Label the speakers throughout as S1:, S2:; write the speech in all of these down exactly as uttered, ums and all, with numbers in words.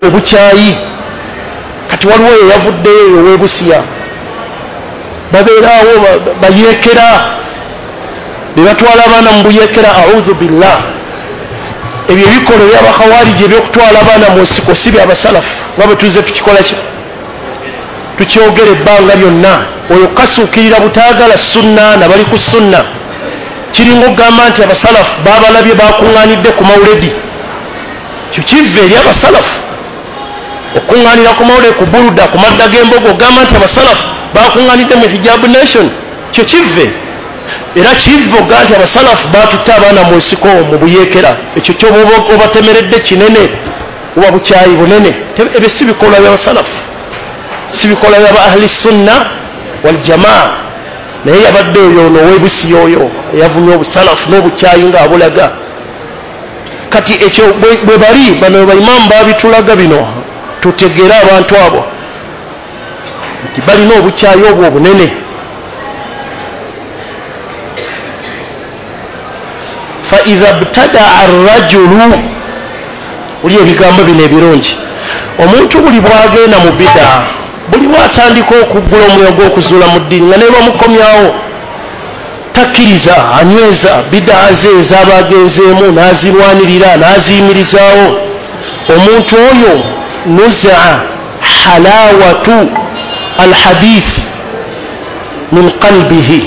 S1: obukyayi kati waliwo oyo yavuddeyo eyo webusiya babeerawo bayeekera be batwala abaana mu buyeekera audhu billah ebyo ebikolo by'abakhawariji ebyokutwala abaana mu nsiko si byabasalafu nga bwe tuze tukikola ki tukyogera ebbanga lyonna oyo kasuukirira butaagala sunna nabali ku sunna kiringa okugamba nti abasalafu baabalabye bakuŋŋaanidde ku mawuledi kyo kiva eri abasalafu okuŋŋaanira ku mawuledi ku buruda ku madda g'embogo ogamba nti abasalafu bakuŋŋaanidde mu hijabu nation kyo kive era kiva oga nti abasalafu batutte abaana mu nsiko mu buyeekera ekyo kyoba obatemeredde kinene oba bukyayi bunene ebyo si bikolwa by'abasalafu si bikolwa by'aba ahli sunna wal jamaa naye yabadde oyo n'owebusi oyo eyavumya obusalafu n'obukyayi ng'abulaga kati ekyo bwe bali bano baimamu babitulaga bino tutegeere abantu abo nti balina obukyayi obwo obunene فإذا ابتدع الرجل uli ebigambo bino ebirungi omuntu buli bwagenda mu bida buli bwatandika okuggula omwoyo gw'okuzuula mu ddiini nga naye bamukomyawo takkiriza anyweza bida ze ezaba agenzeemu n'azirwanirira n'aziyimirizaawo omuntu oyo nuzaa halawatu alhadith min qalbihi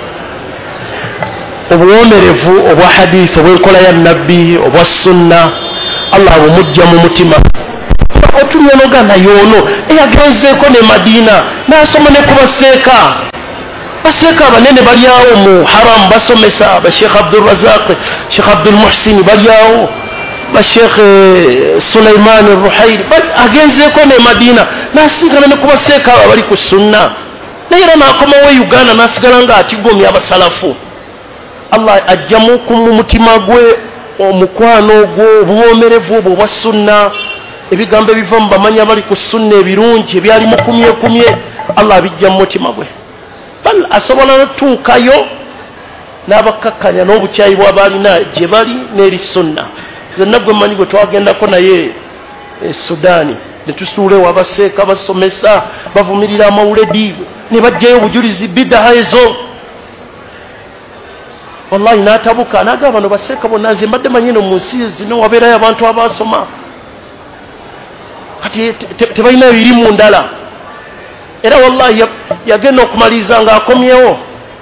S1: obuwomerevu obwa hadisi obw'enkola ya nabbi obwa sunna allah bumujja mu mutima otulyonoga nayono eyagenzeeko ne madiina n'asoma ne kubaseeka baseeka abanene balyawo mu haram basomesa bashekh abdurazaq shekh abdulmuhsini balyawo bashekh suleiman ruhairi agenzeeko ne madiina n'asinkana ne kubaseeka abo abali ku sunna naye era n'akomawo e uganda n'asigala nga atigomya abasalafu allah ajjamu ku mutima gwe omukwano ogwo obuwomerevu obwo obwa sunna ebigambo ebiva mu bamanya bali ku sunna ebirungi ebyali mukumyekumye allah abijja mu mutima gwe bal asobola notuukayo n'abakkakkanya n'obukyayi bw'abaalina gye bali n'eri sunna zenna gwe mmanyi gwe twagendako naye e sudaani ne tusuula ewa baseeka basomesa bavumirira amawuledi ne bajjayo obujulizi bidaha ezo wallahi n'atabuka n'agamba bano baseeka bonna nze mbadde manyino mu nsi zino wabeerayo abantu abasoma kati tebalina ebirimu ndala era wallahi yagenda okumaliriza ng'akomyewo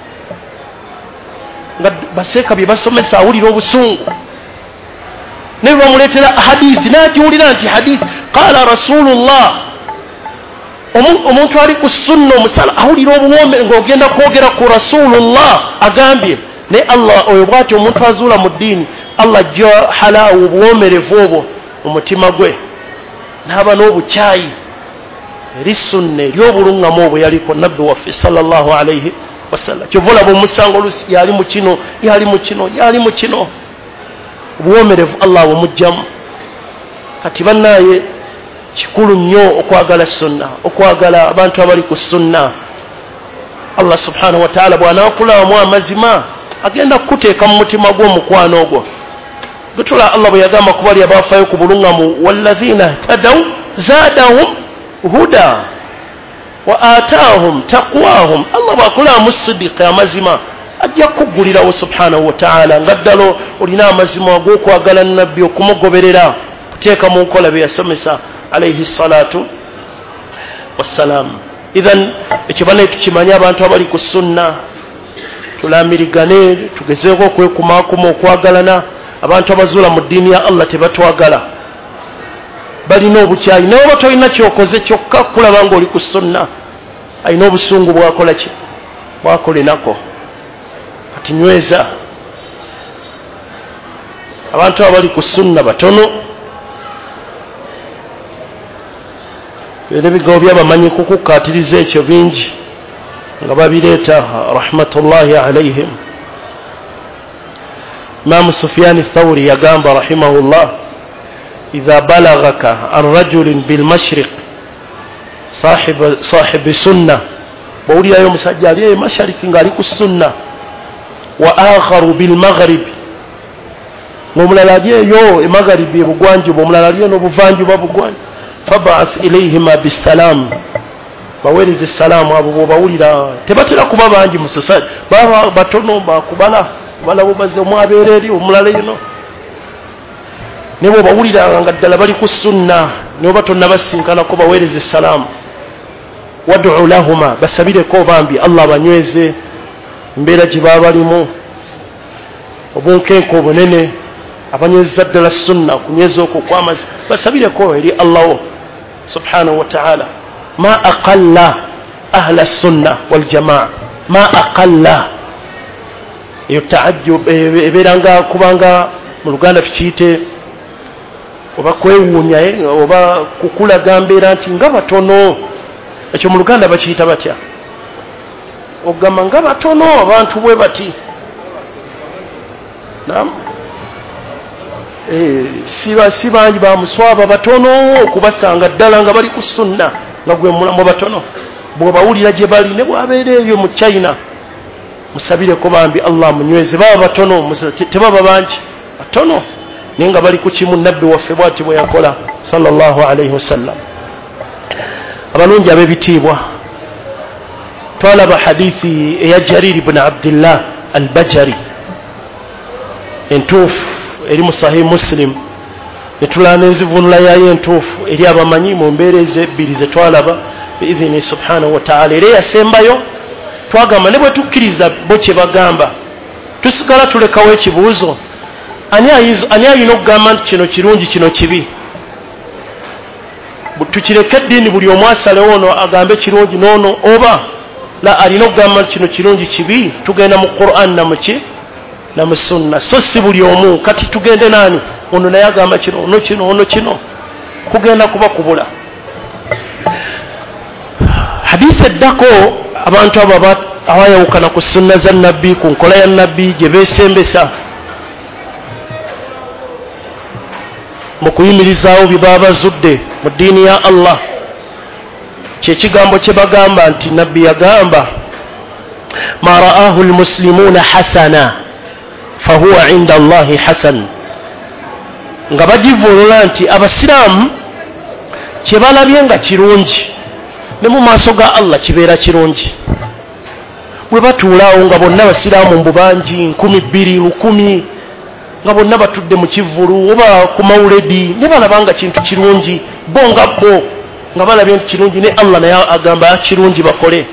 S1: nga baseeka bye basomesa awulira obusungu naye bamuleetera hadithi n'agiwulira nti hadithi qaala rasulullah omuntu ali ku sunna omusala awulira obuwombe ng'ogenda kwogera ku rasulullah agambye naye allah oyo bwati omuntu azuula mu ddiini allah ajja halaawo obuwomerevu obwo mu mutima gwe n'aba n'obukyayi eri sunna ery'obuluŋŋamu obwo yaliko nabbi waffe sallallahu alaihi wasallam kyova olaba omusango olusi yali mu kino yali mu kino yali mu kino obuwomerevu allah bumugjamu kati bannaye kikulu nnyo okwagala sunna okwagala abantu abali ku sunna allah subhanahu wa ta'ala bw'anaakulawamu amazima agenda kukuteeka mu mutima gw'omukwano ogwo gutula allah bwe yagamba ku bali abaafayo ku buluŋŋamu walladhina htadaw zaadahum huda wa ataahum taqwahum allah bw'akulawamu sidiki amazima ajja kukuggulirawo subhanahu wa ta'ala nga ddala olina amazima ag'okwagala nabbi okumugoberera kuteeka mu nkola bye yasomesa alaihi salatu wassalamu idhan ekyo banaye tukimanye abantu abali ku sunna tulamirigane tugezeeko okwekumaakuma okwagalana abantu abazuula mu ddiini ya allah tebatwagala balina obukyayi naye oba tolina kyokoze kyokka kulaba nga oli ku sunna alina obusungu bwakola ki bwakolenako kati nyweza abantu abali ku sunna batono era ebigambo byabamanyi kukukaatiriza ekyo bingi nga babireeta rahmatullahi alaihim imamu sufyani thawri yagamba rahimahullah idha balagaka an rajulin bilmashriq sahibi sunna bwowulirayo omusajja ali e mashariki ng'ali ku sunna wa akharu bilmaghribi ng'omulala ali eyo emagharibi ebugwanjuba omulala ali eno obuvanjuba bugwanjuba fab'ath ilayhima bisalam baweereze salaamu abo bw'obawulira tebatera kuba bangi mu society baba batono bakubala kubala bubaze omwabeera eri omulala eno ne bw'obawulira nga ddala bali ku sunna ne oba tonnabasinkana baweereze salaamu wad'u lahuma basabireko bambi Allah banyweze embeera gye baba balimu obunkenke obunene abanyweza ddala sunna kunyweza okwo kw'amazima basabireko eri Allah subhanahu wa ta'ala ma aqalla ahla sunna wal jamaa ma aqalla eyo taajjub ebeeranga kubanga mu Luganda tukiyite oba kwewuunya oba kukulaga mbeera nti nga batono ekyo mu Luganda bakiyita batya ogamba nga batono abantu bwe bati naam eh siba sibanji ba muswaba batono okubasanga ddala nga bali ku sunna nga gwe mulamu batono bw'obawulira gye bali ne bwabeera eyo mu China musabireko bambi Allah munyweze baba batono tebaba bangi batono naye nga bali ku kimu nabbi waffe bw'ati bwe yakola sallallahu alayhi wasallam abalungi ab'ebitiibwa twalaba hadithi eya Jarir ibn Abdillah al-Bajali entuufu eri mu Sahih Muslim netulana enzivunula yayo entuufu eri abamanyi mu mbeera ezebbiri ze twalaba biidhini subhanahu wa ta'ala era yasembayo twagamba ne bwe tukkiriza bo kye bagamba tusigala tulekawo ekibuuzo ani ayina okugamba nti kino kirungi kino kibi tukireke eddiini buli omu asalewo ono agambe kirungi noono oba la alina okugamba nti kino kirungi kibi tugenda mu Qur'an na muki na mu sunna so si buli omu kati tugende nani ono naye agamba kino ono kino ono kino kugenda kuba kubula hadisi eddako abantu abo awayawukana ku sunna za nabbi ku nkola ya nabbi gye beesembesa mu kuyimirizaawo bye baba bazudde mu ddiini ya Allah kyekigambo kye bagamba nti nabbi yagamba ma ra'ahu almuslimuna hasana fahuwa inda Allahi hasan nga bagivulula nti abasiraamu kye balabye nga kirungi ne mu maaso ga Allah kibeera kirungi bwe batuulaawo nga bonna basiraamu mbu bangi nkumi bbiri lukumi nga bonna batudde mu kivulu oba ku mawuledi ne balaba nga kintu kirungi bo nga bo nga balabye nti kirungi ne Allah naye agamba kirungi bakole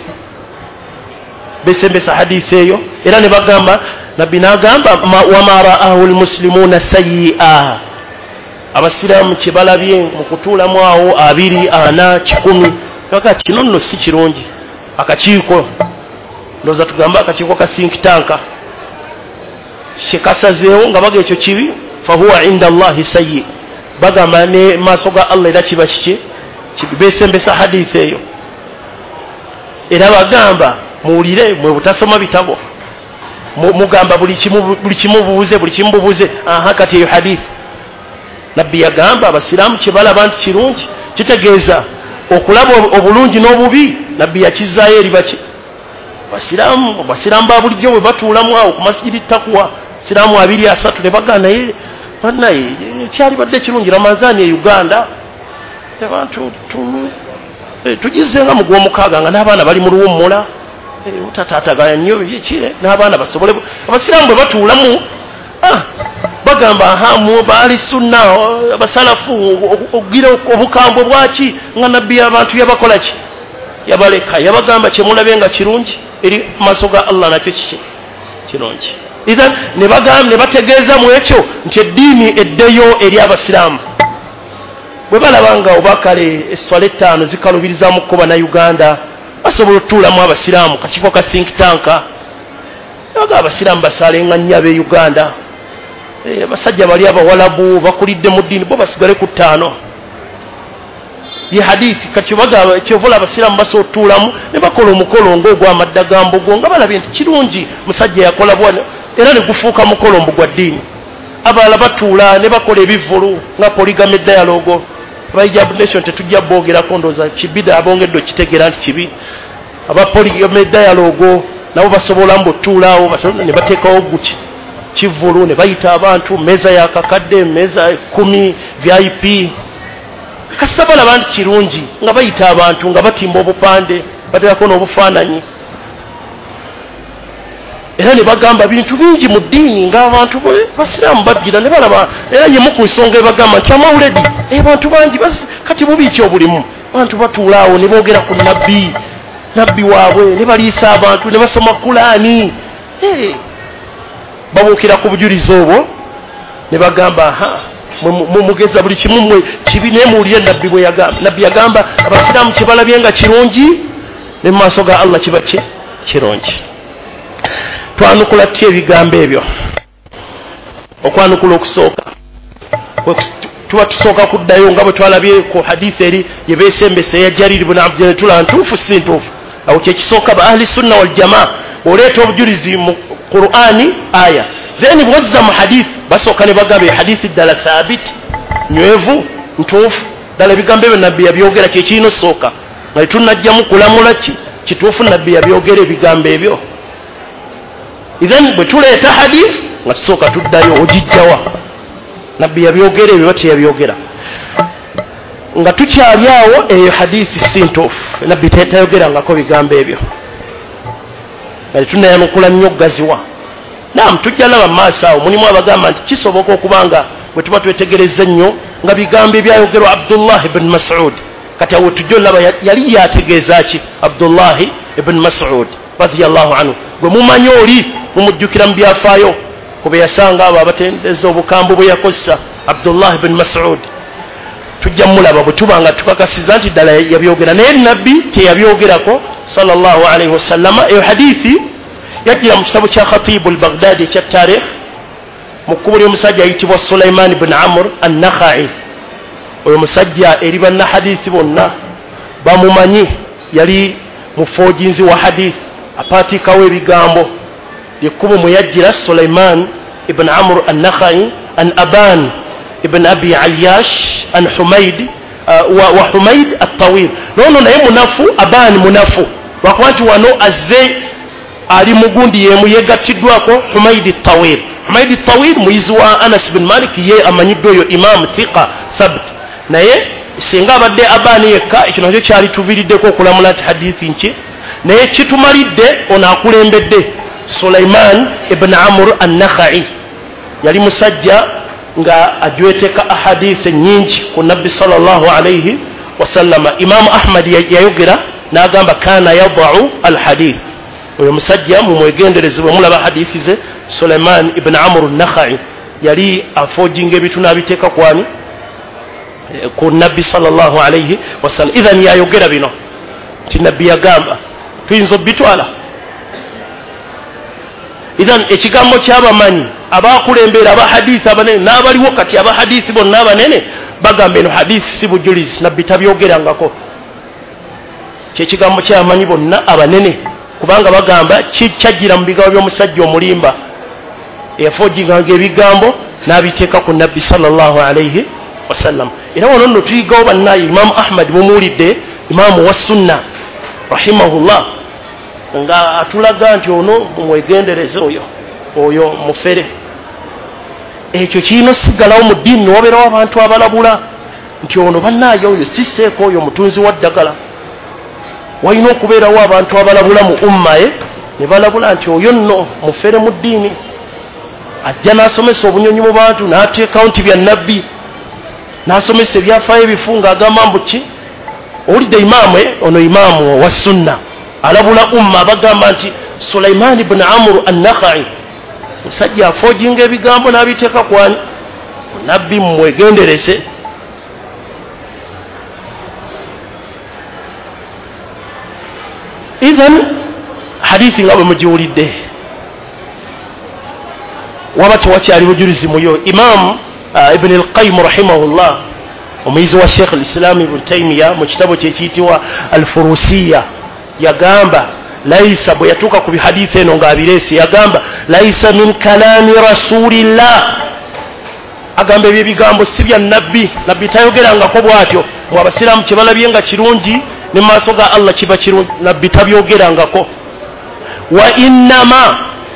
S1: besembesa hadithi eyo era ne bagamba nabbi n'agamba wama ra'ahu almuslimuna sayyi'a abasiraamu kye balabye mu kutuulamu awo abiri ana kikumi kakati kino nno si kirungi akakiiko ndoza tugamba akakiiko ka think tanka shekasazeewo nga baga ekyo kibi fahuwa inda Allahi sayyi bagamba ne maaso ga Allah era kiba kiki besembesa hadithi eyo era bagamba muwulire mwe butasoma bitabo mugamba buli kimu buli kimu bubuze buli kimu bubuze aha kati eyo hadithi nabbi yagamba abasiraamu kye balaba nti kirungi kitegeeza okulaba obulungi n'obubi nabbi yakizaayo eri baki basiraamu basiraamu ba bulijjo bwe batuulamu awo ku masjidi takwa siraamu abiri asatu ne bagana naye bannaye kyali badde kirungi Ramadhaani e Uganda abantu tugizenga mu gw'omukaaga nga n'abaana bali mu luwummula mutataataganya nnyo kire n'abaana basobole abasiraamu bwe batuulamu bagamba hamu baali sunna abasalafu ogira obukambwe bwaki nga nabbi abantu yabakola ki yabaleka yabagamba kyemulabe nga kirungi eri maaso ga Allah nakyo kiki kirungi ithan ne bagamba ne bategeeza mu ekyo nti eddiini eddeyo eri abasiraamu bwe balabanga obakale esswala ettaano zikalubiriza mu kkuba na Uganda basobola otuulamu abasiraamu kakiiko ka think tanka baga abasiraamu basalenga nnyo ab'e Uganda basajja bali abawalabu bakulidde mu ddiini bo basigale ku ttaano ye hadisi kati baga kyovula abasiraamu basobola otuulamu ne bakola omukolo ng'ogw'amadda ga mbugo nga balabye nti kirungi musajja yakola bwana era ne gufuuka mukolo mbu gwa ddiini abalala batuula ne bakola ebivulu nga polygamy dialogue abayijab nation tetujja boogerako ndooza kibida abongedde okitegeera nti kibi aba polygamy dialogue nabo basobola mbu otuulaawo ne bateekawo guki kivulu ne bayita abantu meza ya kakadde meza kumi V I P kasita balaba nti kirungi nga bayita abantu nga batimba obupande bateekako n'obufaananyi era ne bagamba bintu bingi mu ddiini ng'abantu basiraamu bajjira ne balaba era yemu ku nsonga ebagamba nti amawuledi abantu bangi kati bubiiki obulimu abantu batuula awo ne boogera ku nabbi nabbi waabwe ne baliisa abantu ne basoma kulaani babuukira ku bujulizi obwo ne bagamba aha mumugeza buli kimu mmwe kibi naye muwulire nabbi bwe yagamba nabbi yagamba abasiraamu kye balabye nga kirungi ne mu maaso ga allah kiba kye kirungi twanukula tutya ebigambo ebyo okwanukula okusooka tuba tusooka kuddayo nga bwe twalabye ku hadithi eri gye beesembesa eya Jarir ibn Abdullah tula ntuufu si ntuufu awo kyekisooka ba ahli sunna wal jamaa bw'oleeta obujulizi mu Qur'ani aya then bwozza mu hadithi basooka ne bagamba hadithi ddala thabiti nywevu ntuufu ddala ebigambo ebyo nabbi yabyogera kyekirina osooka nga tetunnajjamu kulamula ki kituufu nabbi yabyogera ebigambo ebyo idhan bwe tuleeta hadith nga tusooka tuddayo ogijjawa nabbi yabyogera ebyo teyabyogera nga tukyali awo eyo hadithi si ntuufu nabbi tayogerangako bigambo ebyo nga tetunnayanukula nnyo okugaziwa naam tujja laba mu maaso awo mulimu abagamba nti kisoboka okubanga bwe tuba twetegereza nnyo nga bigambo ebyayogerwa Abdullah ibn Mas'ud kati awo tujja olaba yali yategeeza ki Abdullah ibn Mas'ud radiyallahu anhu gwe mumanyi oli mumujjukira mu byafaayo kube yasanga abo abatendeza obukambu bwe yakozesa Abdullah ibn Mas'ud tujja mulaba bwe tuba nga tukakasiza nti ddala yabyogera naye nabbi teyabyogerako sallallahu alaihi wasallama eyo hadithi yajjira mu kitabu kya Khatib al-Baghdadi ekya taarikh mu kkubo ly'omusajja ayitibwa Sulaiman ibn Amr an-Nakha'i oyo musajja eri banna hadithi bonna bamumanyi yali mufojinzi wa hadithi apaatikawo ebigambo lyekkubo mwe yajjira Sulaiman ibn Amr an-Nakha'i an Aban ibn Abi Ayyash an Humayd uh, wa, wa Humayd at-Tawil nono naye munafu Aban munafu lwakuba nti wano azze ali mugundi yemu yegattiddwako Humayd at-Tawil Humayd at-Tawil muyizi wa Anas bin Malik ye amanyiddwa oyo imam thiqa thabt naye singa abadde Abani yekka ekyo nakyo kyali tuviriddeko okulamula nti hadithi nki naye kitumalidde ono akulembedde Sulaiman ibn Amr an-Nakha'i yali musajja nga ajweteka ahadithi nyingi ku nabbi sallallahu alayhi wasallama Imam Ahmad yayogera n'agamba kana yadau al-hadith oyo musajja mu mwegendereze bwe mulaba hadithi ze Sulaiman ibn Amr an-Nakha'i yali afojinga ebitu n'abiteeka kwani ku nabbi sallallahu alayhi wasallam idhan yayogera bino ti nabbi yagamba tuyinza obitwala idhan ekigambo ky'abamanyi abakulembera aba hadithi abanene n'abaliwo kati aba hadithi bonna abanene bagamba eno hadithi si bujulizi nabbi tabyogerangako kyekigambo ky'abamanyi bonna abanene kubanga bagamba kyajjira mu bigambo by'omusajja omulimba eyafojinganga ebigambo n'abiteeka ku nabbi sallallahu alayhi wasallam era wano nno tuyigawo bannaye Imam Ahmad mumuwulidde imamu wa sunna rahimahullah nga atulaga nti ono mumwegendereze oyo oyo mufere ekyo kirina osigalawo mu ddiini newabeerawo abantu abalabula nti ono bannaye oyo siseeko oyo mutunzi wa ddagala walina okubeerawo abantu abalabula mu ummaye ne balabula nti oyo nno mufere mu ddiini ajja n'asomesa obunyonyi mu bantu n'ateekawo nti bya nabbi n'asomesa ebyafaayo ebifu ng'agamba mbu ki owulidde imaamu ono imaamu wa sunna alabula umma bagamba nti Sulaiman ibn Amr an-Nakha'i musajja afojinga ebigambo n'abiteeka kwani nabbi mumwegenderese idhan hadithi nga bwe mugiwulidde waba tewakyali bujulizi muyo Imam uh, Ibn al-Qayyim rahimahullah omuyizi wa Sheikh al-Islam Ibn Taymiyyah mu kitabo kye kiyitibwa al-Furusiyya yagamba laisa bwe yatuuka ku bihadithi eno ng'abiresi yagamba laisa min kalami rasulillah agamba ebyo ebigambo si bya nabbi nabbi tayogerangako bw'atyo mwe abasiraamu kye balabye nga kirungi ne maaso ga Allah kiba kirungi nabbi tabyogerangako wa innama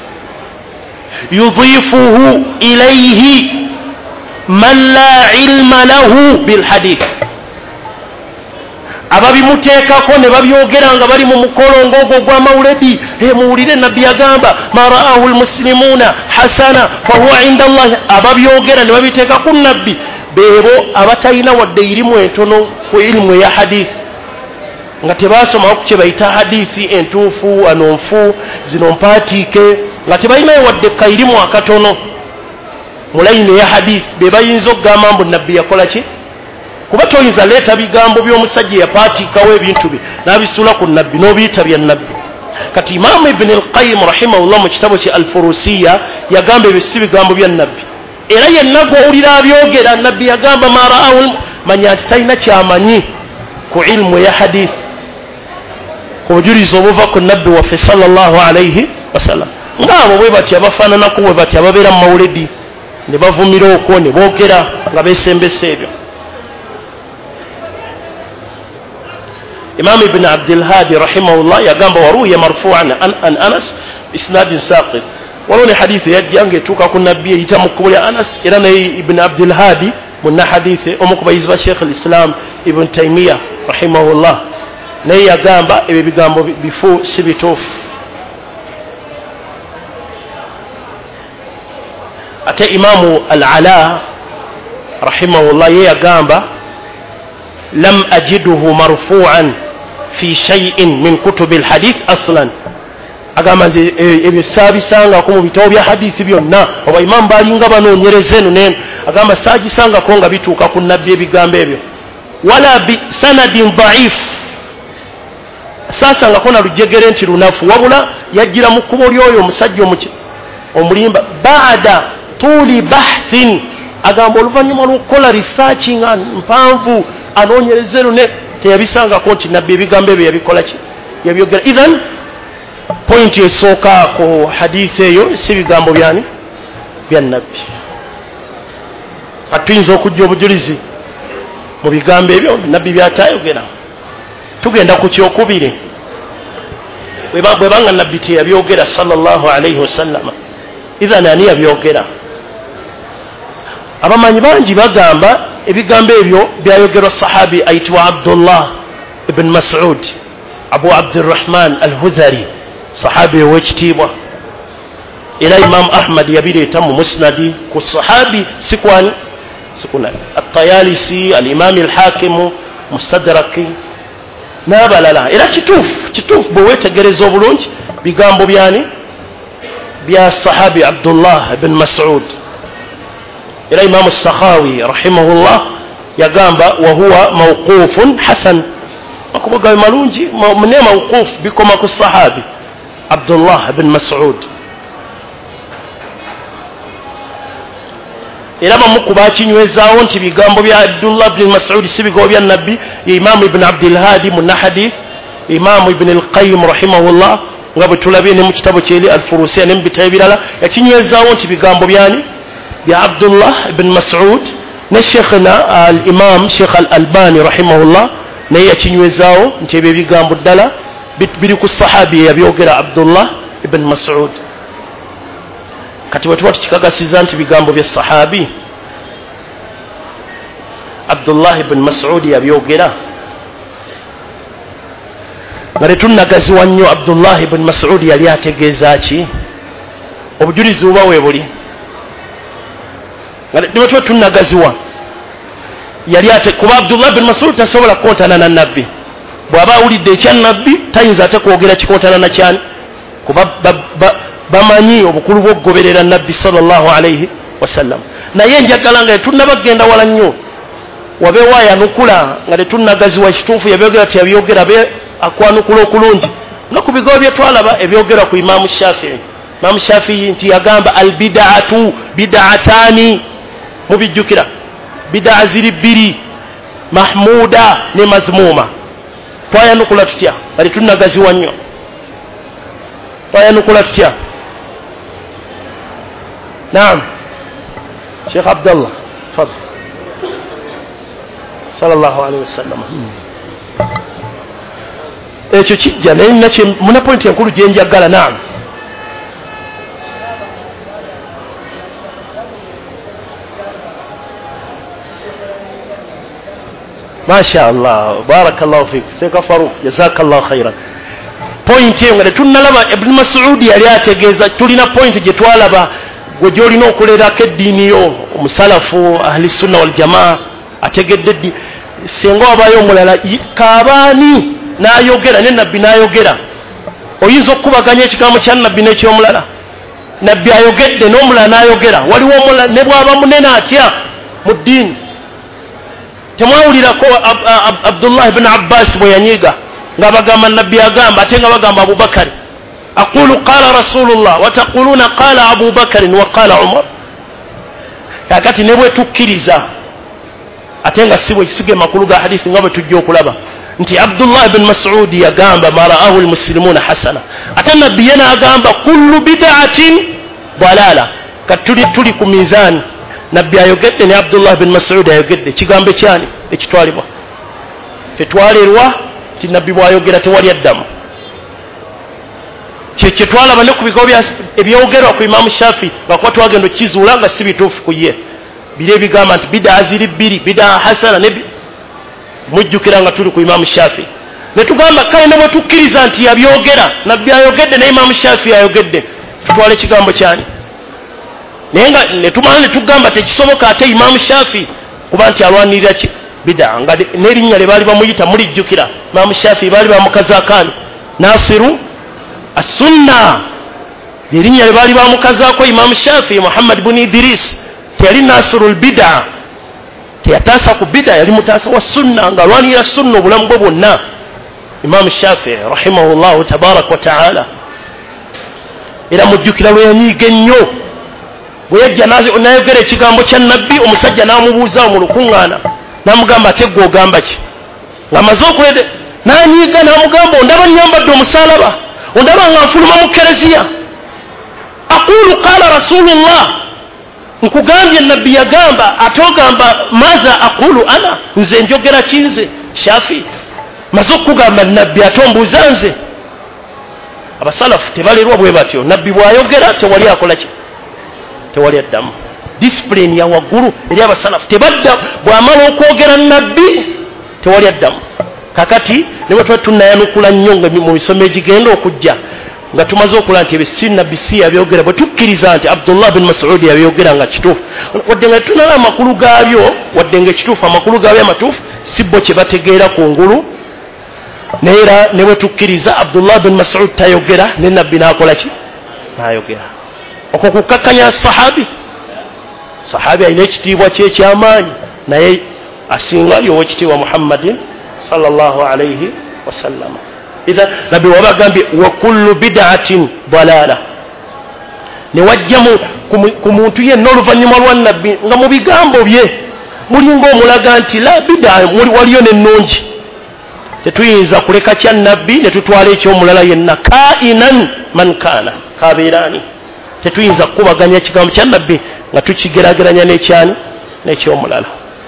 S1: yudhifuhu ilayhi man la ilma lahu bil hadith ababimuteekako ne babyogera nga bali mu mukolo ng'ogwo gwa mawulidi muwulire nabbi yagamba ma ra'ahu almuslimuuna hasana fahuwa inda allahi ababyogera ne babiteeka ku nabbi beebo abatalina wadde irimu entono ku irimu eya hadithi nga tebasomawo ku kye bayita hadithi entuufu ano nfu zino mpaatiike nga tebalinayo wadde kairimu akatono mu layini eya hadithi be bayinza okugamba mbu nabbi yakola ki kuba toyinza leeta bigambo by'omusajja yapaatiikawo ebintu bye n'abisuula ku nabbi n'obiyita bya nabbi kati imaamu ibn al-qayyim rahimahullah mu kitabo kye al-furusiya yagamba ebyo si bigambo bya nabbi era yenna gw'owulira abyogera nabbi yagamba ma ra'ahu manya nti talina kyamanyi ku ilmu ya hadithi ku bujulizi obuva ku nabbi waffe sallallahu alayhi wasallam ngaabo bwe batya bafaananako bwe batya babeera mu mawulidi ne bavumira okwo ne boogera nga beesembesa ebyo imam ibn abdilhadi rahimahullah yagamba waruya marfuan an anas isnadin saqid waliwo ne hadithi yajja ngaetuuka ku nabbi eyita mu kkubo lya anas era naye ibn abdilhadi munna hadithi omu ku bayizi ba sheikh lislam ibn taimiya rahimahullah naye yagamba ebyo bigambo bifu si bituufu ate imamu al-ala rahimahullah ye yagamba lam ajiduhu marfu'an fi shay'in min kutubi al-hadith aslan agamba nze ebyo saabisangako mu bitabo bya hadithi byonna oba imamu balinga banoonyereza eno neno agamba saagisangako nga bituuka ku nabbi ebigambo ebyo wala bi sanadin da'if saasangako na lujegere nti lunafu wabula yajjira mu kkubo lyoyo omusajja omulimba baada tuli bahthin agamba oluvannyuma lw'okukola researching mpanvu anoonyereza eno ne teyabisangako nti nabbi ebigambo ebyo yabikola ki yabyogera ithan point esooka ku hadithi eyo si bigambo byani bya nabbi atuyinza okujja obujulizi mu bigambo ebyo nabbi byatayogera tugenda ku kyokubiri bwe banga nabbi teyabyogera sallallahu alayhi wasallama ithan ani yabyogera abamanyi bangi bagamba ebigambo ebyo byayogerwa sahabi ayitibwa abdullah ibn mas'ud abu abdirrahman al-hudhari sahabi ow'ekitiibwa era imam ahmad yabireeta mu musnadi ku sahabi sikwani sikunani at-tayalisi al-imam al-hakimu mustadraki n'abalala era kituufu kituufu bwe weetegereza obulungi bigambo byani bya sahabi abdullah ibn mas'ud era imamu sakhawi rahimahullah yagamba wahuwa mawqufun hasan akubuga malungi mune mawquf bikoma ku sahabi abdullah ibn mas'ud era bamu kubakinywezaawo nti bigambo bya abdullah ibn mas'ud si bigambo bya nabbi ye imamu ibn abdilhadi munna hadith imamu ibn al-qayyim rahimahullah nga bwe tulabye ne mu kitabo kyeri al-furusiya ne mu bitabo ebirala yakinywezaawo nti bigambo byani bya abdullah ibn mas'ud ne sheikhna al-imam sheikh al-albani rahimahullah naye yakinywezaawo nti ebyo ebigambo ddala biri ku sahabi yabyogera abdullah ibn mas'ud kati bwe tuba tukikagasiza nti bigambo bya sahabi abdullah ibn mas'ud yabyogera nga tetunnagaziwa nnyo abdullah ibn mas'ud yali ategeeza ki obujulizi buba we buli nga tetuba tunnagaziwa yali ate kuba abdullah ibn mas'ud tasobola kukontana na nabbi bw'aba awulidde ekya nabbi tayinza ate kwogera kikontana na kyani kuba bamanyi obukulu bw'okugoberera nabbi sallallahu alayhi wasallam naye njagala nga tetunnabagenda wala nnyo wabeewo ayanukula nga tetunnagaziwa ekituufu yabyogera teyabyogera be akwanukula okulungi nga ku bigambo bye twalaba ebyogera ku imamu shafii imamu shafii nti yagamba albidaatu bidaatani mubijjukira bidaa ziri bbiri mahmuda ne mazmuma twayanukula tutya bali tunnagaziwa nnyo twayanukula tutya naam sheikh abdallah fadl sallallahu alayhi wasallam ekyo kijja naye nakye muna pointi enkulu gye njagala naam masha Allah barakallahu fik seka Faruk jazakallahu khairan point eyo nga tunalaba Ibn Mas'ud yali ategeeza tulina point gye twalaba gwe gyolina okulerako eddiini yo omusalafu ahli sunna wal jamaa ategedde eddi senga wabayo omulala kabaani n'ayogera ne nabbi n'ayogera oyinza okubaganya ekigambo kya nabbi n'ekyomulala nabbi ayogedde n'omulala n'ayogera waliwo omulala ne bwaba munene atya mu ddiini temwawulirako Abdullah ibn Abbas bwe yanyiga nga bagamba nabbi agamba ate nga bagamba Abubakari aqulu qala rasulullah wa taquluna qala Abubakari wa qala Umar kakati ne bwe tukkiriza ate nga si bwe kisige makulu ga hadithi nga bwe tujja okulaba nti Abdullah ibn Mas'ud yagamba maraahu almuslimuna hasana ate nabbi yena agamba kullu bid'atin dalala katuli tuli ku mizani nabbi ayogedde ne Abdullah ibn Mas'ud ayogedde kigambo kyani ekitwalibwa fetwalerwa ti nabbi bwayogera tewali addamu kyekye twalaba ne ku bigo ebyogerwa ku Imam Shafi bakuba twagenda kizuula nga si bituufu ku ye bire bigamba nti bid'a ziri bbiri bid'a hasana ne mujjukira nga tuli ku Imam Shafi ne tugamba kale ne bwe tukkiriza nti yabyogera nabbi ayogedde ne Imam Shafi ayogedde tutwale kigambo kyani naye nga ne tumala ne tugamba tekisoboka ate Imam Shafi kuba nti alwanirira ki bid'a nga n'erinnya lye baali bamuyita mulijjukira Imam Shafi baali bamukazaakani Nasiru as-Sunna erinnya lye baali bamukazaako Imam Shafi Muhammad ibn Idris teyali Nasirul bid'a teyataasa ku bid'a yali mutaasa wa sunna nga alwanirira sunna obulamu bwe bwonna Imam Shafi rahimahullahu tabaraka wa ta'ala era mujjukira lwe yanyiiga ennyo bwe yajja n'ayogera ekigambo kya nabbi omusajja n'amubuuzaawo mu lukuŋŋaana n'amugamba ate gwe ogamba ki ng'amaze okwede n'anyiiga n'amugamba ondaba nnyambadde omusaalaba ondaba nga nfuluma mu kereziya aqulu qala rasulullah nkugambye nabbi yagamba ate ogamba maza aqulu ana nze njogera kinze Shafi maze okugamba nabbi ate ombuuza nze abasalafu tebalerwa bwe batyo nabbi bw'ayogera tewali akola ki tewali addamu discipline ya waggulu eri abasalafu tebadda bw'amala okwogera nabbi tewali addamu kakati ne bwe tuba tunnayanukula nnyo nga mu misomo egigenda okujja nga tumaze okulaba nti ebisi nabbi si yabyogera bwe tukkiriza nti Abdullah bin Mas'ud yabyogera nga kituufu wadde nga tunala amakulu gaabyo wadde nga ekituufu amakulu gaabyo amatuufu si bo kye bategeera ku ngulu naye era ne bwe tukkiriza Abdullah bin Mas'ud tayogera ne nabbi n'akola ki n'ayogera okwo kukakkanya sahabi sahabi alina ekitiibwa kye ekyamaanyi naye asinga yowekitiibwa Muhammadin sallallahu alayhi wasallam idha nabbi wabagambye wa kullu bid'atin dalala ne wajjamu ku muntu yenna oluvannyuma lwa nabbi nga mu bigambo bye mulinga omulaga nti la bid'a waliyo n'ennungi tetuyinza kuleka kya nabbi ne tutwala ekyomulala yenna kainan man kana kabeerani tetuyinza kukubaganya ekigambo kya nabbi nga tukigerageranya n'ekyani n'ekyomulala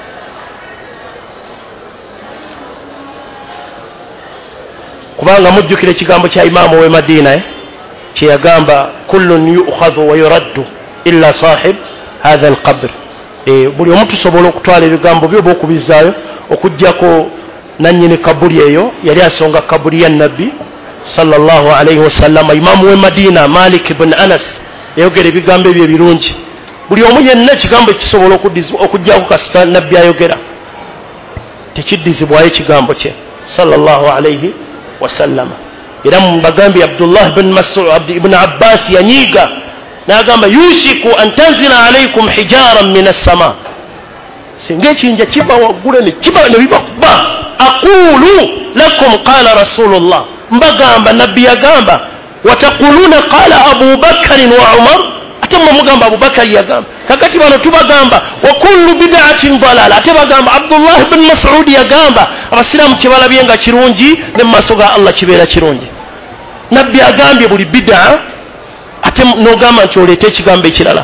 S1: kubanga mujjukira ekigambo kya imaamu w'e Madina eh? kyeyagamba kullun yu'khadhu wa yuraddu illa sahib hadha alqabr e, buli omu tusobola okutwala ebigambo byo b'okubizaayo okujjako nannyini kabuli eyo yali asonga kabuli ya nabbi sallallahu alayhi wasallama imaamu w'e Madina Malik ibn Anas yayogera ebigambo ebyo ebirungi buli omu yenna ekigambo kisobola okujjako kasita nabbi ayogera tekiddizibwayo ekigambo kye sallallahu alayhi wasallama era mubagambi Abdullah ibn Mas'ud ibn Abbas yanyiga n'agamba yushiku an tanzila alaykum hijaran min as-sama singa ekinja kiba waggulu ne kiba ne bibakuba aqulu lakum qala rasulullah mbagamba nabbi yagamba wataquluna qala Abu Bakr wa Umar ate mugamba Abu Bakr yagamba kakati bano tubagamba wa kullu bid'atin dalala ate bagamba Abdullah ibn Mas'ud yagamba abasiramu kibalabye nga kirungi ne maaso ga Allah kibeera kirungi nabbi agambye buli bid'a ate n'ogamba nti oleete ekigambo ekirala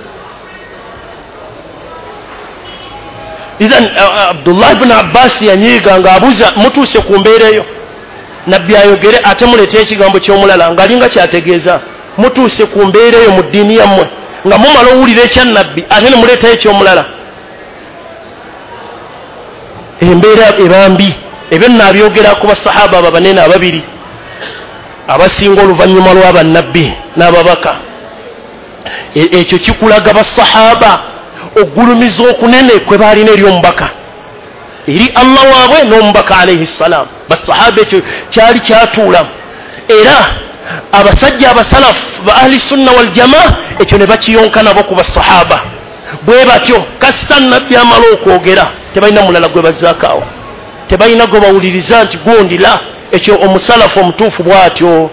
S1: idhan Abdullah ibn Abbas yanyiga nga abuza mutuuse ku mbeera eyo nabbi ayogere ate muleete ekigambo ky'omulala ng'alinga kyategeeza mutuuse ku mbeera eyo mu ddiini yammwe nga mumala owulira ekya nabbi ate ne muleetayo ekyomulala embeera ebambi ebyo nabyogera ku basahaba abo banene ababiri abasinga oluvannyuma lw'abannabbi n'ababaka. Ekyo kikulaga basahaba ogulumiza okunene kwe baalina eri omubaka eri Allah waabwe n'omubaka alayhi salam. Basahaba ekyo kyali kyatuula, era abasajja abasalafu ba ahli sunna wal jamaa ekyo ne bakiyonka nabo ku basahaba bwe batyo. Kasita nabbi amala okwogera tebalina mulala gwe bazaakaawo, tebalina gwe bawuliriza nti gondira. Ekyo omusalafu omutuufu bw'atyo.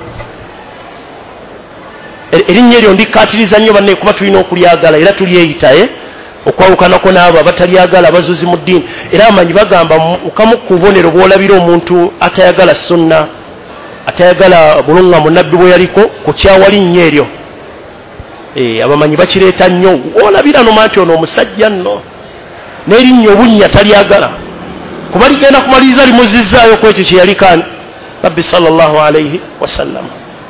S1: Erinnya eryo ndikkaatiriza nnyo banne kuba tulina okulyagala era tulyeyitaye okwawukanako n'abo abatalyagala abazuzi mu ddiini. Era amanyi bagamba mukamu ku bubonero bw'olabira omuntu atayagala sunna, atayagala buluŋŋamu nabbi bwe yaliko ku kyawali nnyo eryo. E, abamanyi bakireeta nnyo, olabira noma nti ono omusajja nno n'erinnya obunnya talyagala kuba ligenda kumaliriza limuzizzaayo ku ekyo kye yalikani nabbi sallallahu alayhi wasallam.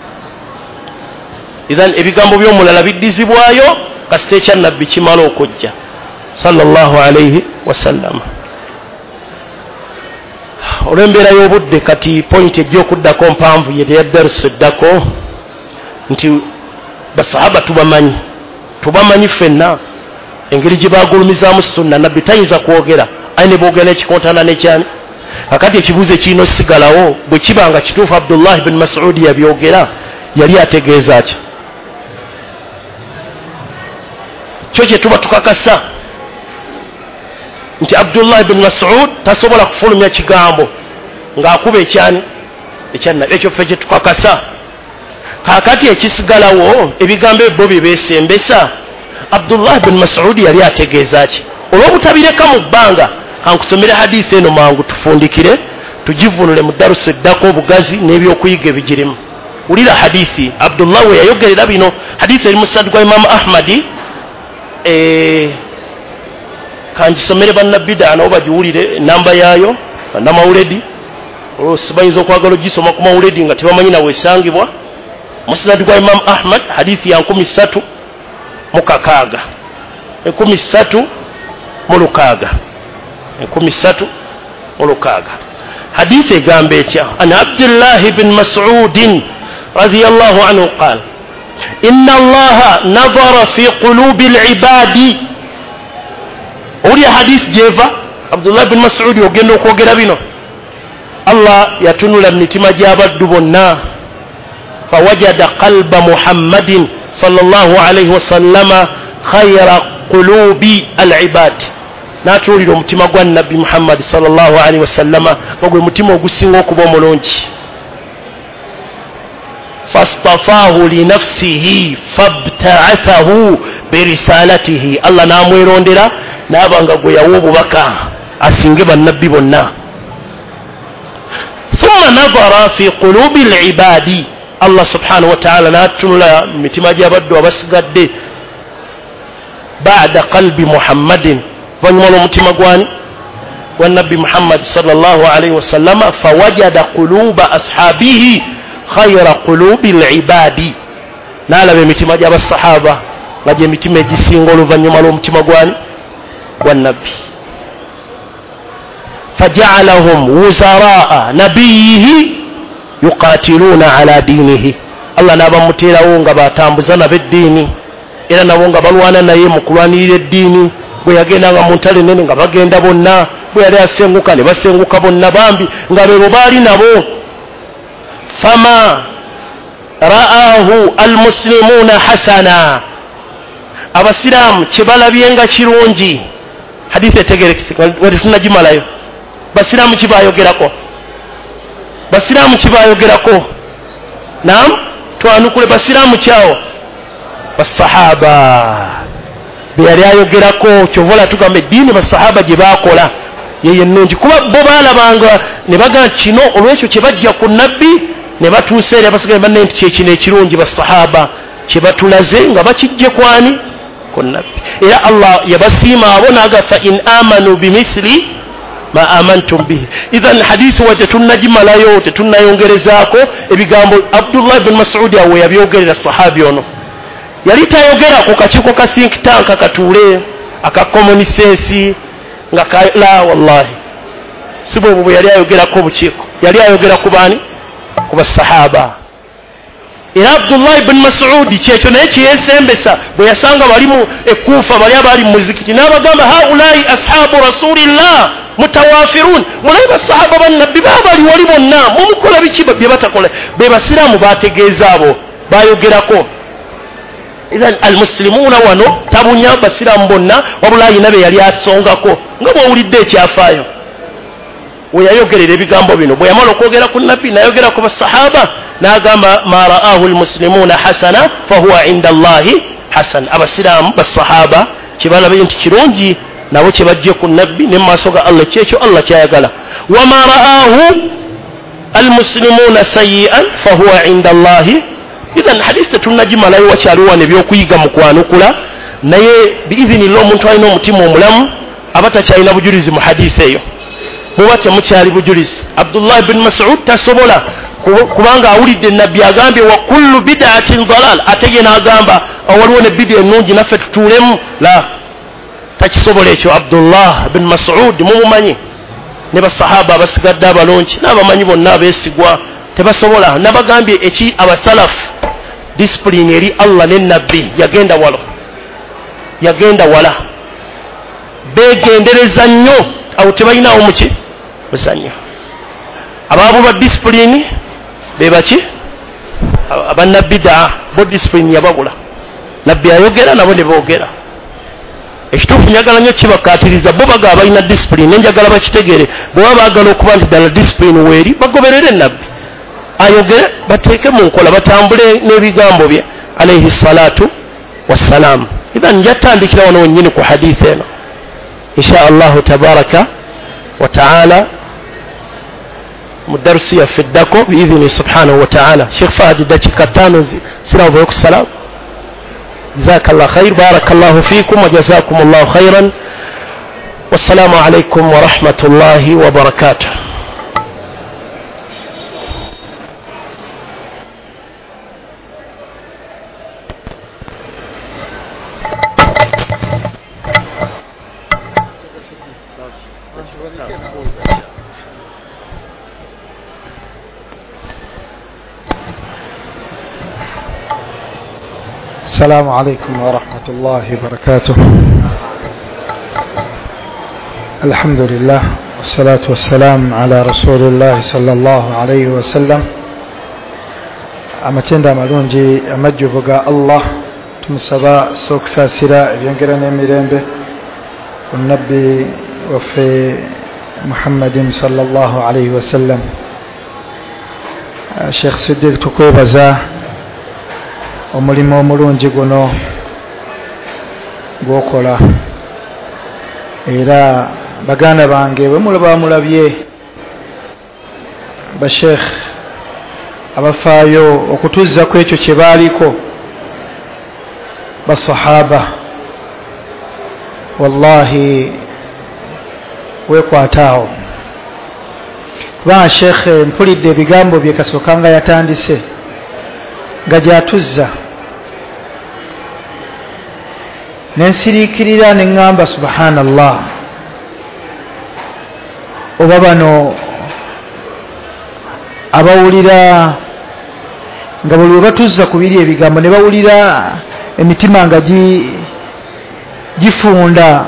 S1: Idhan ebigambo by'omulala biddizibwayo kasita ekya nabbi kimala okujja sallallahu alayhi wasallam. Olw'embeera y'obudde kati point ejja okuddako mpanvu ye teyaddarusa eddako nti basahaba tubamanyi tubamanyi ffenna engeri gye baagulumizaamu sunna nabbi tayinza kwogera aye ne boogera ekikontana nekyani. Kakati ekibuuzo ekirina osigalawo bwe kiba nga kituufu Abdullah bin Mas'ud yabyogera yali ategeeza ki? Kyo kye tuba tukakasa nti Abdullah bin Mas'ud tasobola kufulumya kigambo ng'akuba ekyani ekyannabi. Ekyo ffe kye tukakasa. Kakati ekisigalawo ebigambo ebyo bye beesembesa Abdullah bin Mas'ud yali ategeeza ki? Olw'obutabireka mu bbanga kankusomere hadiisi eno mangu tufundikire tugivunule mu darusu eddako obugazi n'ebyokuyiga ebigirimu. Wulira hadiisi Abdullah we yayogerera bino. Hadiisi eri mu musnad gwa Imam Ahmadi. E, kangisomere bannabida nabo bagiwulire namba yaayo bannamawuledi sibayinza okwagala ogisoma ku mawuledi nga tebamanyi nawe esangibwa. Musnad gwa Imam Ahmad hadiisi ya nkumi ssatu mu kakaaga enkumi ssatu mu lukaaga enkumi ssatu mu lukaaga. Hadiisi egamba etya? An Abdullah bin Mas'ud radiyallahu anhu qaal inna allaha nadhara fi qulubi al-ibadi. Owulira hadiisi gyeva Abdullah bin Mas'ud ogenda okwogera bino. Allah yatunula mitima gy'abaddu bonna fawajada qalba Muhammadin sallallahu alayhi wasallama khayra qulubi al-ibad. N'atuulira omutima gwa nabbi Muhammad sallallahu alayhi wasallama nga gwe mutima ogusinga okuba omulungi. Fastafahu linafsihi fabta'athahu birisalatihi. Allah n'amwerondera n'aba nga gwe yawa obubaka asinge bannabbi bonna. Thumma nadhara fi qulubi al-ibadi. Allah subhanahu wa ta'ala n'atunula mitima gy'abaddu abasigadde ba'da qalbi Muhammadin vanyuma l'omutima gwani gwa nabbi Muhammad sallallahu alayhi wasallama fawajada quluba ashabihi khayra qulubi al-ibadi. N'alaba emitima gy'abasahaba nga gye mitima egisinga oluvannyuma lw'omutima gwani gwa nabbi. Faja'alahum wuzaraa nabiyihi yuqatiluna ala dinihi. Allah n'abamuteerawo nga batambuza nab'eddiini era nabo nga balwana naye mu kulwanirira eddiini. Bwe yagendanga mu ntale nene nga bagenda bonna, bwe yali asenguka ne basenguka bonna bambi nga beebo baali nabo. Fama ra'ahu almuslimuna hasana. Abasiraamu kye balabye nga kirungi. Hadiisi etegerekese wali tunagimalayo. Basiraamu kibayogerako basiraamu kibayogerako naam twanukule basiraamu kyawo basahaba be yali ayogerako. Kyovola tugamba eddiini basahaba gye baakola yeye ennungi kuba bo baalabanga ne bagaa kino olwekyo kye bajja ku nabbi ne batuusa eri abasigaye banne nti kyekino ekirungi basahaba kye batulaze nga bakijje kwani ku nabbi. Era Allah yabasiima abo n'aga fa in amanu bimithli ma amantum bihi. Idhan hadithi wa tetunnagimalayo tetunnayongerezaako ebigambo Abdullah bin Mas'ud awe yabyogerera sahabi ono. Yali tayogera ku kakiiko ka think tank akatuule aka common sense nga la wallahi sibwe bwe yali ayogerako bukiiko yali ayogera ku baani ku basahaba era Abdullah ibn Mas'ud kyekyo naye kyeyesembesa bwe yasanga bali mu ekuufa bali abali mu muzikiti n'abagamba haulai ashabu rasulillah mutawafirun mulai basahaba bannabbi babali wali bonna mumukola biki bye batakola be basiraamu bategeeza abo bayogerako idhan almuslimuna wano tabunya basiraamu bonna wabula ayina be yali asongako nga bwowulidde ekyafaayo we yayogerera ebigambo bino bwe yamala okwogera ku nabbi nayogera ku basahaba n'agamba ma ra'ahu almuslimuna hasana fahuwa inda allahi hasan abasiraamu basahaba kibalabe nti kirungi nabo kibajje ku nabbi ne maaso ga Allah kyekyo Allah kyayagala wama ra'ahu almuslimuna sayyi'an fahuwa inda allahi idhan hadith tunajimalayo wakyaliwa ne byokuyiga mu kwanukula naye biidhinillah omuntu alina omutima omulamu abatakyalina bujulizi mu hadith eyo muba temukyali bujulizi Abdullah ibn Mas'ud tasobola kubanga awulidde nabbi agambye wa kullu bid'atin dalal ateye n'agamba awaliwo ne bid'a ennungi naffe tutuulemu la takisobola ekyo Abdullah ibn Mas'ud mumumanyi ne basahaba abasigadde abalungi n'abamanyi bonna abeesigwa tebasobola nabagambye eki abasalafu discipline eri Allah ne nabbi yagenda walo yagenda wala begendereza nnyo awo tebalinawo muki musannyo abaabu ba discipline be baki abannabbi da bo discipline yababula nabbi ayogera nabo ne boogera ekituufu njagala nnyo kibakkaatiriza bo baga balina discipline nenjagala bakitegeere bwe baagala okuba nti ddala discipline weeri bagoberere nabbi ayogere bateeke mu nkola batambule n'ebigambo bye alayhi salatu wassalaam idhan njatandikira wano wennyini ku hadithi eno insha allahu tabaraka wa taala mu darusi yaffe eddako biidhini subhanahu wa taala sheikh fahad dakika ttaano sirawo okusalaam جزاك الله خير بارك الله فيكم وجزاكم الله خيرا والسلام عليكم ورحمة الله وبركاته
S2: السلام عليكم ورحمة الله وبركاته الحمد لله والصلاة والسلام على رسول الله صلى الله عليه وسلم أمتند ملونجي أمجبغا الله تمسبا سوكسا سراء بينجرن ميرنبه والنبي وفي محمد صلى الله عليه وسلم شيخ صديق تكوبزا omulimu omulungi guno gwokola era baganda bange bwe mulaba mulabye basheikh abafaayo okutuzza ku ekyo kye baaliko basahaba wallahi wekwataawo kubanga sheikh mpulidde ebigambo bye kasooka nga yatandise nga gyatuzza nensiriikirira ne ŋŋamba subhanallah oba bano abawulira nga buli we batuzza ku biri ebigambo ne bawulira emitima nga gifunda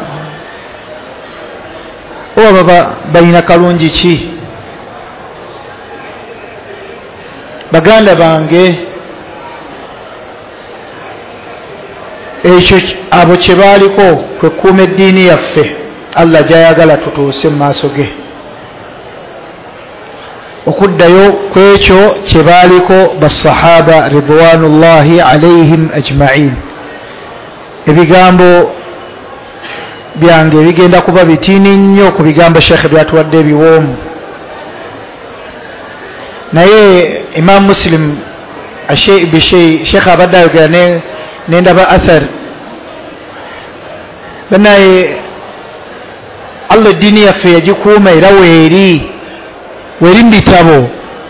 S2: oba baba balina kalungi ki baganda bange ekyo abo kye baaliko kwekuuma eddiini yaffe Allah gy'ayagala tutuuse mu maaso ge okuddayo ku ekyo kye baaliko basahaba ridwanullahi alayhim ajma'in ebigambo byange bigenda kuba bitiini nnyo ku bigambo sheekhe byatuwadde ebiwoomu naye imam muslim ashei bishei sheekhe abadde ayogera nendaba athar banaye Allah eddiini yaffe yagikuuma era weeri weeri mu bitabo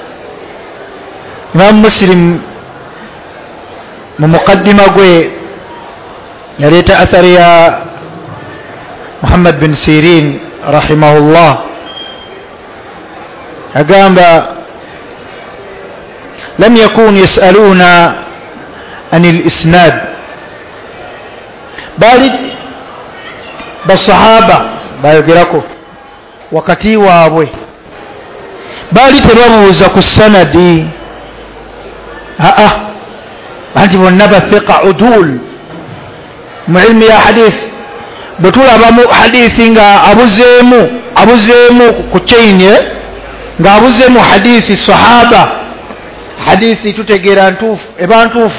S2: imam muslim mu muqaddima gwe yaleeta athari ya muhammad bin sirin rahimahullah agamba lam yakunu yasaluna anil isnad bali basahaba bayogerako wakati waabwe bali tebabuuza ku sanadi aa anti bonna bathiqa udul mu ilmu ya hadith bwetulabamu hadithi nga abuzeemu abuzeemu ku chain nga abuzeemu hadithi sahaba hadithi tutegeera ntuufu eba ntuufu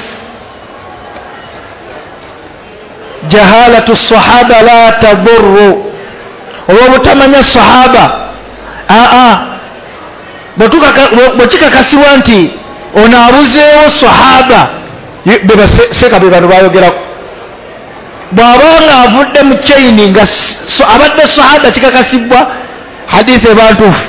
S2: jahalatu sahaba la tadurru olwobutamanya sahaba aa bwekikakasibwa nti ono abuzeewo sahaba seka be bano bayogerako bw'abanga avudde mu chaini nga abadde sahaba kikakasibwa hadithi eba ntuufu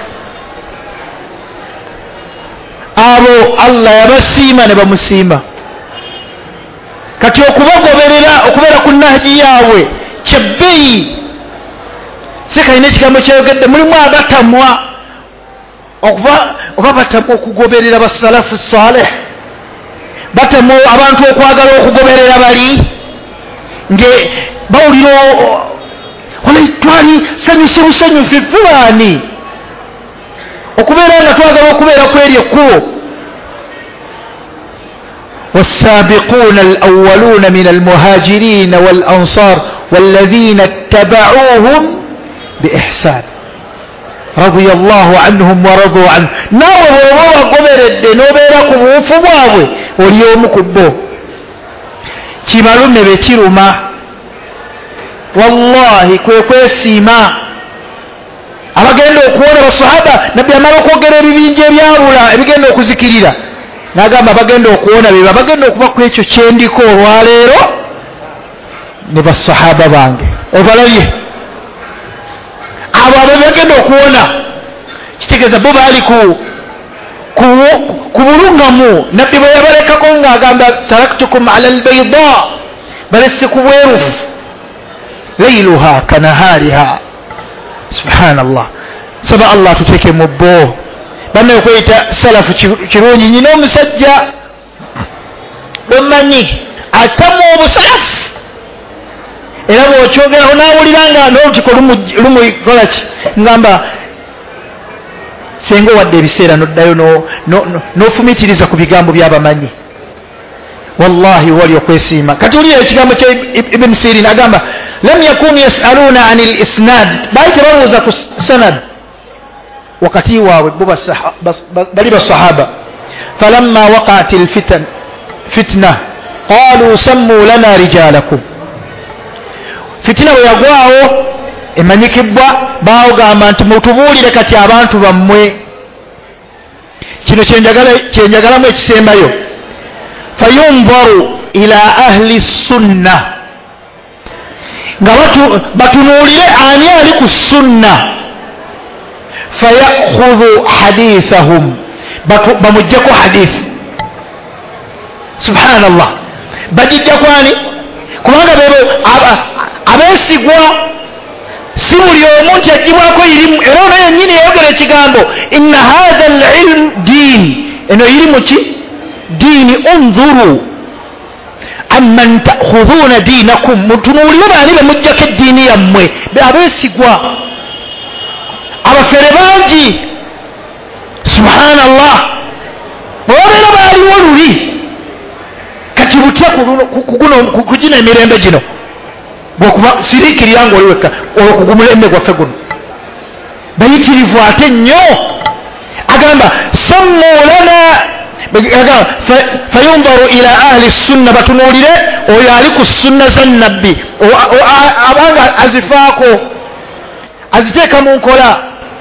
S2: abo Allah yabasiima ne bamusiima kati okubagoberera okubeera ku nahji yaabwe kyebbeeyi sekalina ekigambo kyayogedde mulimu abatamwa okuba oba batamwa okugoberera basalafu salih batamwa abantu okwagala okugoberera bali nge bawulira wala twali sanyuse busanyufu fulani okubeera nga twagala okubeera kweri ekkubo والسابقون الأولون من المهاجرين والأنصار والذين اتبعوهم بإحسان رضي الله عنهم ورضوا عنه ناوه وهو قبر الدين وبيركم وفبواه واليوم كبوه كمالون بيتيروا ما والله كوي كوي سيما abagenda okuwona basahaba nabbi amala okwogera ebibinja ebyabula ebigenda okuzikirira nagamba bagenda okuwona beba bagenda okuba ku ekyo kyendiko olwaleero ne basahaba bange obalabye abo abo bagenda okuwona kitegeeza bo baali ku ku bulungamu nabbi bwe yabalekako ng'agamba taraktukum ala albayda balese ku bwerufu layluha kanahariha subhanallah saba Allah tuteke mu bo banne okweyita salafu kirungi nyina omusajja omanyi atamu obusalafu era bw'okyogeraho naawulira nga n'olutiko lumukola ki ngamba senga wadde ebiseera noddayo n'ofumitiriza ku bigambo by'abamanyi wallahi wali okwesiima kati ulira ekigambo kya ibn sirin agamba lam yakunu yasaluna ani lisnad bali tebabuuza ku sanad wakati waabwe bali basahaba falamma waqaat alfitan fitna qalu sammu lana rijalakum fitina bwe yagwawo emanyikibwa baogamba nti mutubuulire kati abantu bammwe kino kyenjagalamu ekisembayo fayunzaru ila ahli sunna nga batunuulire ani ali ku sunna fayakhudhu hadithahum bamujjako hadithi subhanallah bajijjako ani kubanga bebo abeesigwa si buli omu nti agibwako irimu era ono yennyini yayogera ekigambo inna hadha alilm diin eno irimu ki diini unzuru amman ta'khudhuna dinakum mutunuulire baani bemujjako eddiini yammwe abeesigwa abafere bangi subhanallah bwebabeera baaliwo luli kati butya kugino emirembe gino bwokuba siriikirira nga oli wekka olwo kugumulembe gwaffe guno bayitirivu ate nnyo agamba sammu lana fayunzaru ila ahli sunna batunuulire oyo ali ku sunna za nabbi abanga azifaako aziteeka mu nkola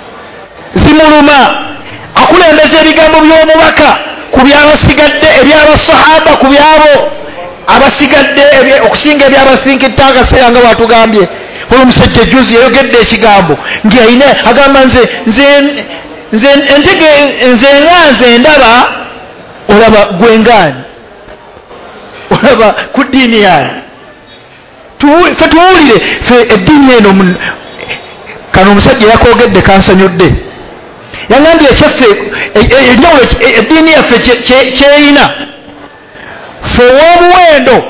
S2: zimuluma akulembeza ebigambo by'omubaka ku byabasigadde ebyabasahaba ku byabo abasigadde okusinga ebyabasinkita akaseera nga bwatugambye olwo omusajja juzi yayogedde ekigambo nti ayina agamba nze nze entege nze nga nze ndaba olaba gwengaani olaba ku ddiini yaani fe tuwulire fe eddiini eno kano omusajja yakoogedde kansanyudde yangambye ekyaffe enjawulo eddiini yaffe kyeyina fe ow'omuwendo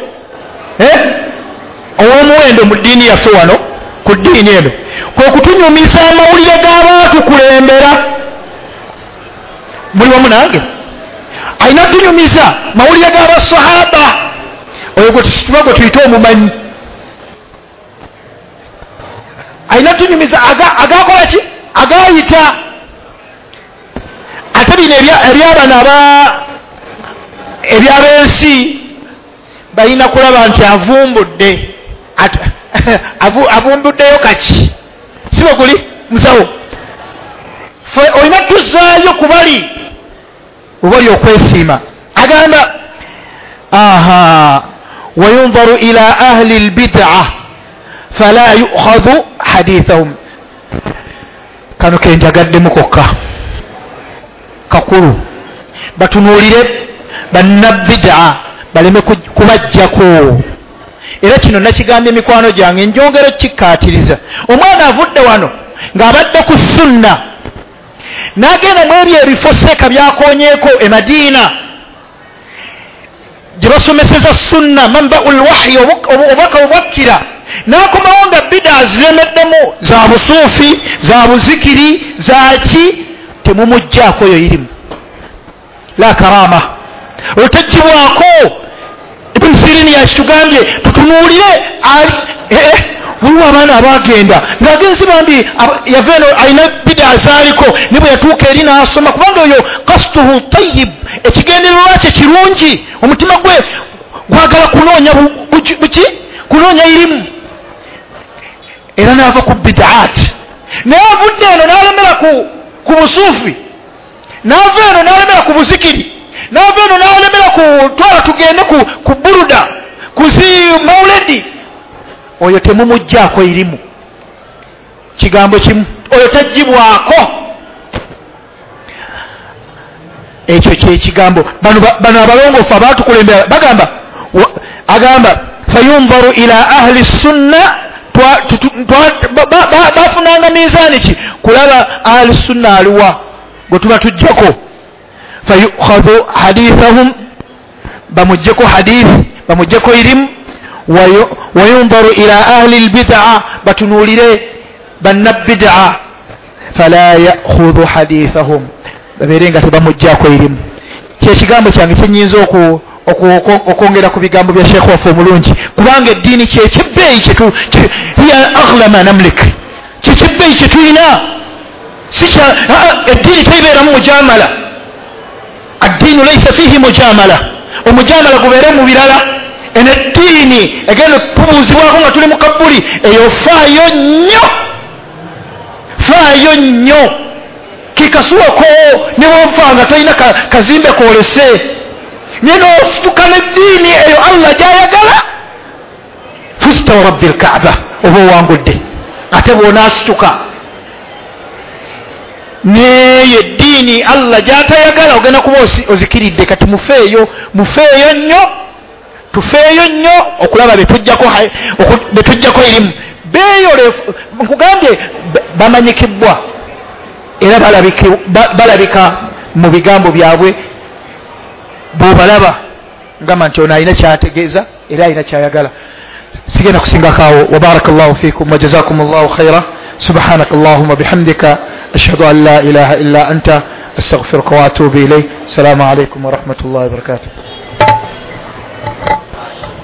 S2: ow'omuwendo mu ddiini yaffe wano ku ddiini eno kwe kutunyumiza amawulire g'abantu kulembera. Muli wamu nange? Alina tunyumiza mawulire g'abasahaba, oyo gwe tuba gwe tuyita omumanyi. Alina tunyumiza agakola ki? Agayita. Ate bino ebyabano aba ebyab'ensi balina kulaba nti avumbudde avumbuddeyo kaki si bwe guli musawo fe olina tuzaayo ku bali obali okwesiima. Agamba aha wayunzaru ila ahli lbid'a fala yukhadhu hadithahum. Kano kenjagaddemu kokka kakulu batunuulire bannabid'a baleme kubajjako. Era kino nakigambye mikwano gyange njongero kikkaatiriza. Omwana avudde wano ng'abadde ku sunna n'agenda mu ebyo ebifo seeka byakoonyeeko e Madiina gye basomeseza sunna manba'ul wahyi obubaka obwakkira, n'akomawo nga bid'a ziremeddemu za busuufi za buzikiri za ki, temumugjaako eyo irimu la karama otajjibwako. Ibn Sirini yakitugambye tutunuulire waliwo abaana abagenda ng'agenzi bambi yava eno alina bid'a zaaliko ne bwe yatuuka eri n'asoma, kubanga oyo kasituhu tayyib, ekigendererwa kye kirungi, omutima gwe gwagala kunoonya buki kunoonya irimu, era n'ava ku bid'aati. Naye avudde eno n'alemera ku busuufi, n'ava eno n'alemera ku buzikiri, n'ava eno n'alemera ku twala tugende ku buruda kuzi mauledi. Oyo temumugjaako irimu, kigambo kimu, oyo tajjibwako. Ekyo kyekigambo bano abalongoofu abaatukulembera bagamba, agamba fayunzaru ila ahli sunna, bafunanga mizaani ki kulaba ahli sunna aliwa gwe tuba tujjako. Fayukhadhu hadithahum, bamujjeko hadithi bamujjeko irimu. Wayunzaru ila ahli lbid'a, batunuulire bannabid'a fala yakhudhu hadithahum, babeere nga tebamugjaako irimu. Kyekigambo kyange kyenyinza okwongera ku bigambo bya sheekh waffe omulungi, kubanga eddiini kyekibbeeyi kyetu hiya aghla ma namlik, kyekibbeeyi kyetulina. Eddiini teibeeramu mujamala, addiinu laysa fihi mujamala, omujamala gubeere mu birala. Eno eddiini egenda tubuuzibwako nga tuli mu kabbuli, eyo faayo nnyo, faayo nnyo. Kikasuwako ne wonfa nga tolina kazimbe kwolese, naye n'osituka n'eddiini eyo Allah gy'ayagala, fusta wa rabbil kaaba, oba owangudde. Ate bw'onaasituka neyo eddiini Allah gy'atayagala ogenda kuba ozikiridde. Kati mufeeyo mufeeyo nnyo, tufeeyo nnyo okulaba betujjako irimu. Beeyolefu nkugambye bamanyikibwa era balabika mu bigambo byabwe, bw'obalaba ngamba nti ono alina kyategeeza era alina kyayagala. Sigenda kusingakaawo. Wa barakallahu fikum wa jazakumullahu khaira. Subhanaka Allahumma bihamdika ashhadu an la ilaha illa anta astaghfiruka wa atubu ilayk. Assalamu alaykum wa rahmatullahi wa barakatuh.